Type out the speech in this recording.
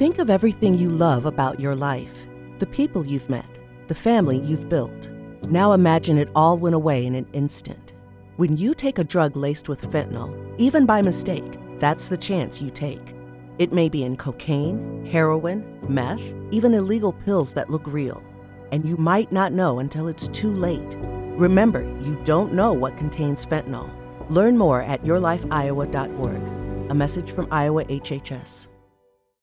Think of everything you love about your life, the people you've met, the family you've built. Now imagine it all went away in an instant. When you take a drug laced with fentanyl, even by mistake, that's the chance you take. It may be in cocaine, heroin, meth, even illegal pills that look real. And you might not know until it's too late. Remember, you don't know what contains fentanyl. Learn more at yourlifeiowa.org. A message from Iowa HHS.